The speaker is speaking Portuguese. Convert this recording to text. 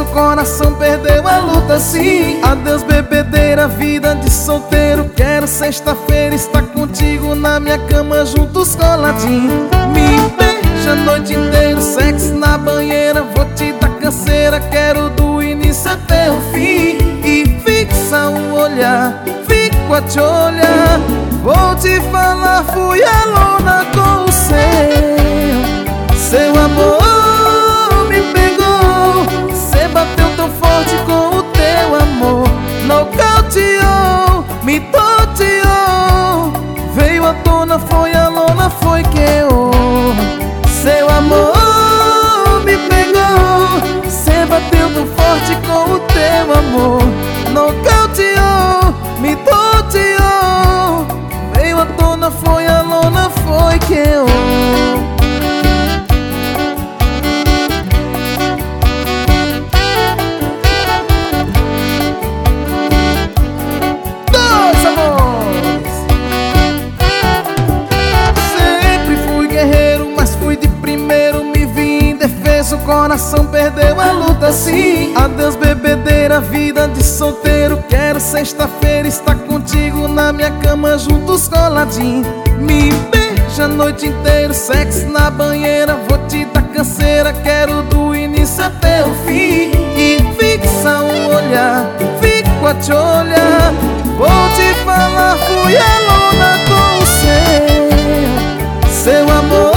o coração perdeu a luta sim. Adeus bebedeira, vida de solteiro. Quero sexta-feira estar contigo na minha cama, juntos coladinho. Me beija a noite inteira, sexo na banheira. Vou te dar canseira, quero do início até o fim. E fixa o olhar, fico a te olhar. Vou te falar, fui a lona com o seu amor me pegou. Cê bateu tão forte com o teu amor, nocauteou, me toteou. Veio à tona, foi a lona, foi que eu. Seu amor me pegou. Cê bateu tão forte com o teu amor, nocauteou, me toteou. Veio à tona, foi a lona, foi que eu. O coração perdeu a luta sim. Adeus bebedeira, vida de solteiro. Quero sexta-feira estar contigo na minha cama, juntos coladinho. Me beija a noite inteira, sexo na banheira. Vou te dar canseira, quero do início até o fim. E fixa o olhar, fico a te olhar. Vou te falar, fui a lona com o seu amor